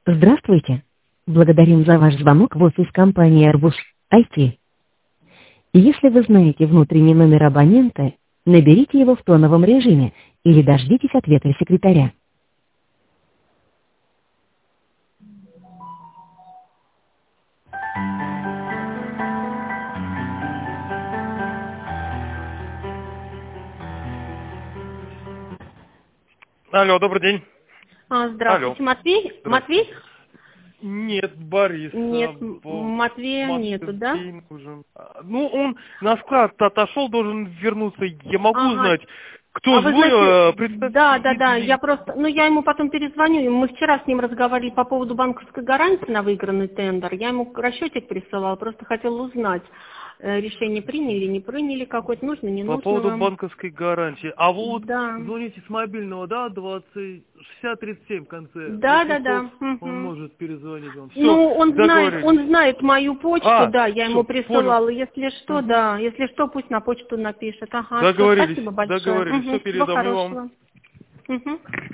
Здравствуйте. Благодарим за ваш звонок в офис компании Airbus IT. Если вы знаете внутренний номер абонента, наберите его в тоновом режиме или дождитесь ответа секретаря. Алло, добрый день. Алло. Здравствуйте, Матвей? Матвей? Нет, Борис. Нет, Матвея нету, да? Нужен. Ну, он на склад отошел, должен вернуться. Я могу узнать, кто вы звонил, знаете, да, я просто, я ему потом перезвоню, мы вчера с ним разговаривали по поводу банковской гарантии на выигранный тендер, я ему расчетик присылала, просто хотела узнать, решение приняли, не приняли какое-то, нужно, не нужно по поводу вам. банковской гарантии. А вы Да. звоните с мобильного, да, 6037 в конце. Да. Он может перезвонить вам. Все, Он знает мою почту, да, я ему присылала. Понял. Если что, пусть на почту напишет. Ага, Договорились, спасибо большое. все, Всего перезвоню вам. хорошего.